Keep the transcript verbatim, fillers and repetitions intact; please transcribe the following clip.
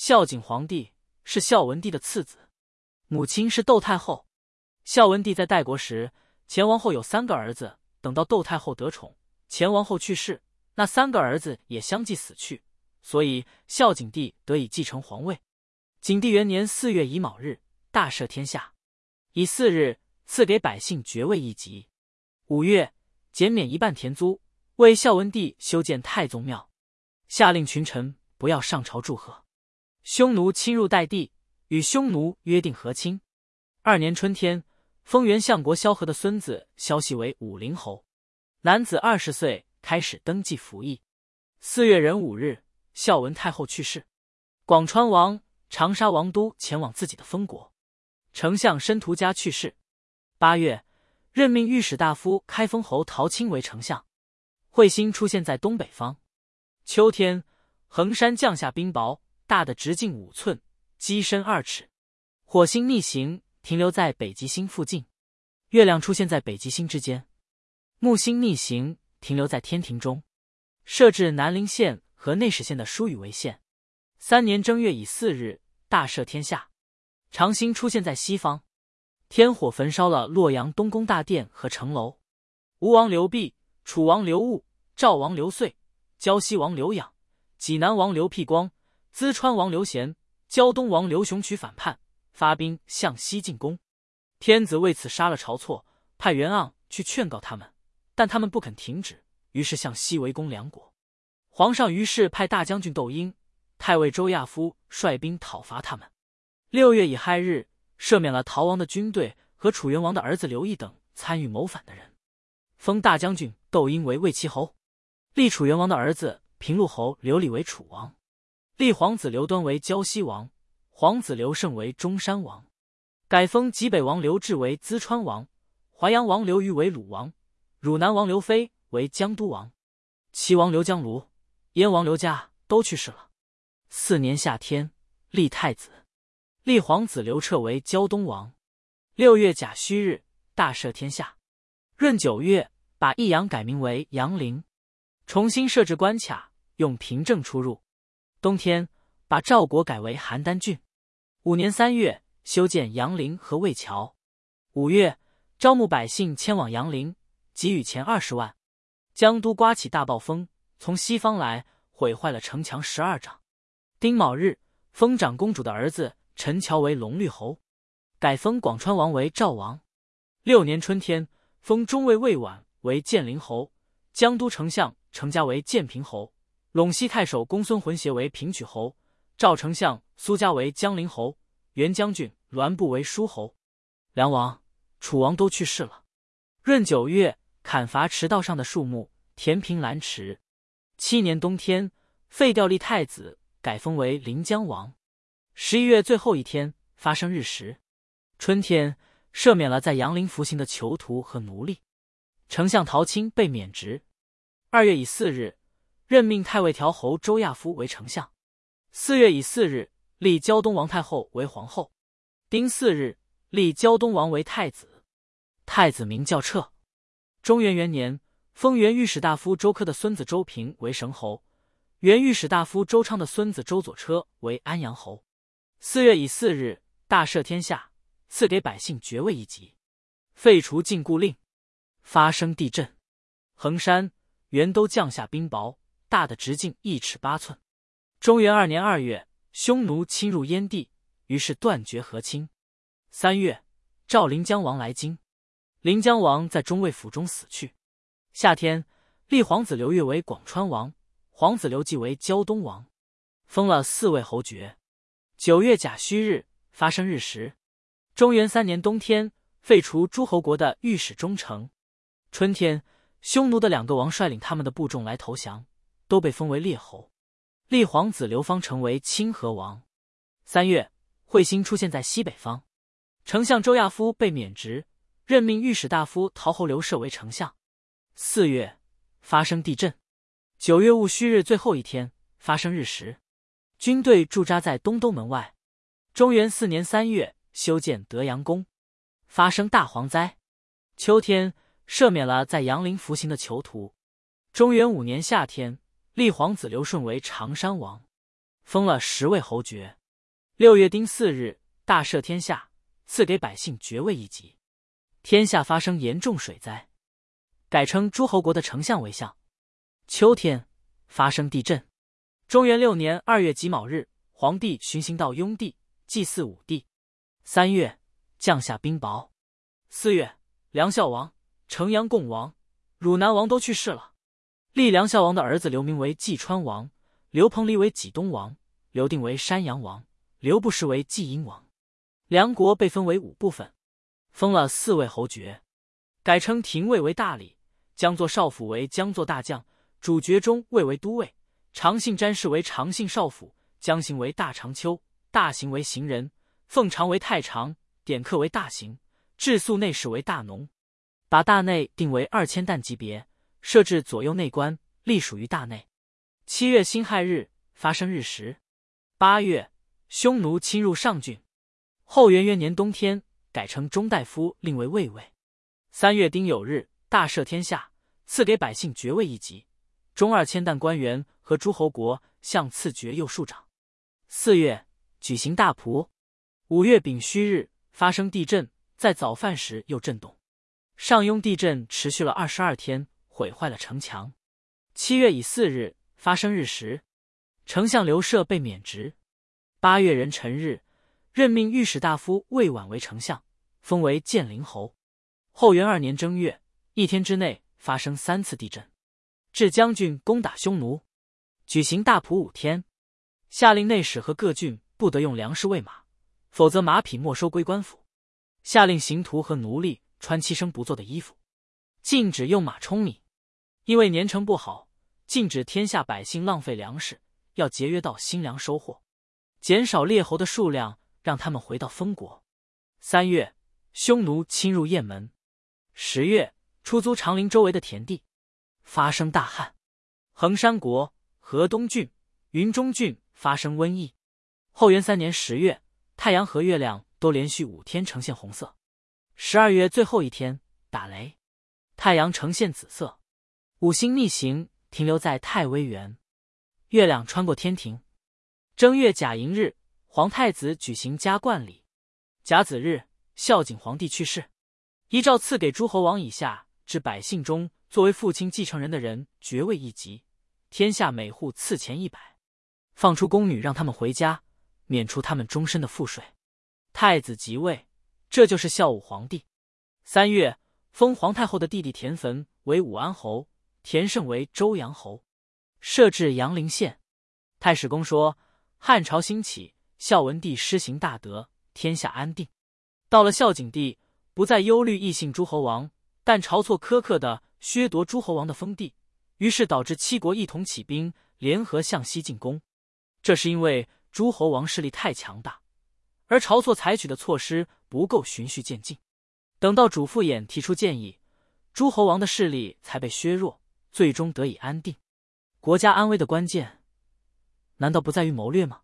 孝景皇帝是孝文帝的次子，母亲是窦太后。孝文帝在代国时，前王后有三个儿子，等到窦太后得宠，前王后去世，那三个儿子也相继死去，所以孝景帝得以继承皇位。景帝元年四月乙卯日，大赦天下。乙巳日，赐给百姓爵位一级。五月，减免一半田租，为孝文帝修建太宗庙，下令群臣不要上朝祝贺。匈奴侵入代地，与匈奴约定和亲。二年春天，封元相国萧何的孙子萧息为武陵侯，男子二十岁，开始登记服役。四月壬午日，孝文太后去世。广川王、长沙王都前往自己的封国。丞相申屠嘉去世。八月，任命御史大夫开封侯陶钦为丞相。彗星出现在东北方。秋天，衡山降下冰雹，大的直径五寸，机深二尺。火星逆行，停留在北极星附近。月亮出现在北极星之间。木星逆行，停留在天庭中。设置南陵县和内史县的书语为县。三年正月乙巳日，大赦天下。长星出现在西方。天火焚烧了洛阳东宫大殿和城楼。吴王刘濞、楚王刘戊、赵王刘遂、胶西王刘养、济南王刘辟光、淄川王刘贤、胶东王刘雄取反叛，发兵向西进攻。天子为此杀了晁错，派袁盎去劝告他们，但他们不肯停止，于是向西围攻梁国。皇上于是派大将军窦婴、太尉周亚夫率兵讨伐他们。六月乙亥日，赦免了逃亡的军队和楚元王的儿子刘毅等参与谋反的人，封大将军窦婴为魏齐侯，立楚元王的儿子平陆侯刘礼为楚王，立皇子刘端为胶西王，皇子刘胜为中山王，改封济北王刘志为淄川王，淮阳王刘虞为鲁王，汝南王刘飞为江都王，齐王刘江卢、燕王刘嘉都去世了。四年夏天，立太子，立皇子刘彻为胶东王。六月甲戌日，大赦天下。闰九月，把益阳改名为阳陵，重新设置关卡，用凭证出入。冬天，把赵国改为邯郸郡。五年三月，修建阳陵和魏桥。五月，招募百姓迁往阳陵，给予钱二十万。江都刮起大暴风，从西方来，毁坏了城墙十二丈。丁卯日，封长公主的儿子陈乔为龙绿侯，改封广川王为赵王。六年春天，封中尉魏婉为建陵侯，江都丞相程嘉为建平侯，陇西太守公孙浑协为平曲侯，赵丞相苏嘉为江陵侯，原将军栾布为舒侯。梁王、楚王都去世了。闰九月，砍伐池道上的树木，填平兰池。七年冬天，废掉立太子，改封为临江王。十一月最后一天，发生日食。春天，赦免了在阳陵服刑的囚徒和奴隶。丞相陶钦被免职。二月乙巳日，任命太尉调侯周亚夫为丞相。四月乙巳日，立胶东王太后为皇后。丁巳日，立胶东王为太子。太子名叫彻。中元元年，封原御史大夫周科的孙子周平为绳侯，原御史大夫周昌的孙子周左车为安阳侯。四月乙巳日，大赦天下，赐给百姓爵位一级，废除禁锢令。发生地震，衡山、元都降下冰雹，大的直径一尺八寸。中元二年二月，匈奴侵入燕地，于是断绝和亲。三月，召临江王来京，临江王在中尉府中死去。夏天，立皇子刘越为广川王，皇子刘季为胶东王，封了四位侯爵。九月甲戌日，发生日食。中元三年冬天，废除诸侯国的御史中丞。春天，匈奴的两个王率领他们的部众来投降，都被封为列侯。立皇子刘方成为清河王。三月，彗星出现在西北方。丞相周亚夫被免职，任命御史大夫陶侯刘涉为丞相。四月，发生地震。九月戊戌日最后一天，发生日食。军队驻扎在东东门外。中元四年三月，修建德阳宫。发生大蝗灾。秋天，赦免了在阳陵服刑的囚徒。中元五年夏天，立皇子刘顺为长山王。 封了十位侯爵。六月丁巳日，大赦天下，赐给百姓爵位一级。天下发生严重水灾，改称诸侯国的丞相为相。秋天发生地震。中元六年二月己卯日，皇帝巡行到雍地，祭祀武帝。三月，降下冰雹。四月，梁孝王、城阳共王、汝南王都去世了。立梁孝王的儿子刘明为济川王，刘彭蠡为济东王，刘定为山阳王，刘不识为济阴王。梁国被分为五部分，封了四位侯爵，改称廷尉为大理，江作少府为江作大将，主爵中尉为都尉，长信詹事为长信少府，江行为大长秋，大行为行人，奉常为太常，典客为大行，治粟内侍为大农。把大内定为二千担级别，设置左右内官，隶属于大内。七月辛亥日，发生日食。八月，匈奴侵入上郡。后元元年冬天，改称中大夫，令为卫尉。三月丁酉日，大赦天下，赐给百姓爵位一级，中二千担官员和诸侯国向赐爵右庶长。四月，举行大仆。五月丙戌日，发生地震，在早饭时又震动。上庸地震持续了二十二天，毁坏了城墙。七月乙巳日，发生日食，丞相刘涉被免职。八月壬辰日，任命御史大夫魏婉为丞相，封为建陵侯。后元二年正月，一天之内发生三次地震。至将军攻打匈奴，举行大仆五天，下令内史和各郡不得用粮食喂马，否则马匹没收归官府。下令刑徒和奴隶穿七生不做的衣服，禁止用马充米，因为年成不好，禁止天下百姓浪费粮食，要节约到新粮收获，减少列侯的数量，让他们回到封国。三月，匈奴侵入雁门。十月，出租长陵周围的田地，发生大旱。衡山国、河东郡、云中郡发生瘟疫。后元三年十月，太阳和月亮都连续五天呈现红色。十二月最后一天，打雷，太阳呈现紫色，五星逆行，停留在太微垣，月亮穿过天庭。正月甲寅日，皇太子举行加冠礼。甲子日，孝景皇帝去世，依照赐给诸侯王以下至百姓中作为父亲继承人的人爵位一级，天下每户赐钱一百，放出宫女让他们回家，免除他们终身的赋税。太子即位，这就是孝武皇帝。三月，封皇太后的弟弟田汾为武安侯，田胜为周阳侯，设置阳陵县。太史公说，汉朝兴起，孝文帝施行大德，天下安定。到了孝景帝，不再忧虑异姓诸侯王，但晁错苛刻地削夺诸侯王的封地，于是导致七国一同起兵，联合向西进攻。这是因为诸侯王势力太强大，而晁错采取的措施不够循序渐进。等到主父偃提出建议，诸侯王的势力才被削弱，最终得以安定。国家安危的关键，难道不在于谋略吗？